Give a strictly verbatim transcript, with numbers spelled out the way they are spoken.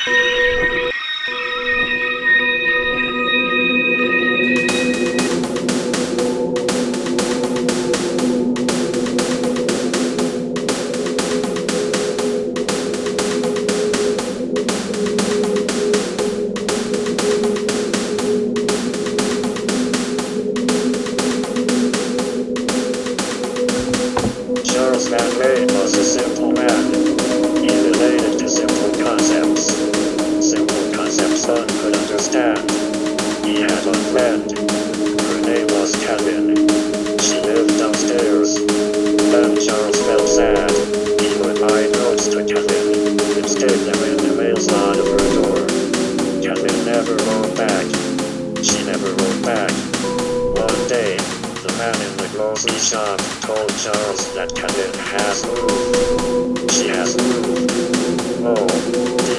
Charles Van Veen was a simple man. He related to simple concepts. Simple concepts one could understand. He had one friend. Her name was Kevin. She lived downstairs. When Charles felt sad, he would write notes to Kevin and stick them in the mail slot of her door. Kevin never wrote back. She never wrote back. One day, the man in the grocery shop told Charles that Kevin has moved. She has moved. Oh,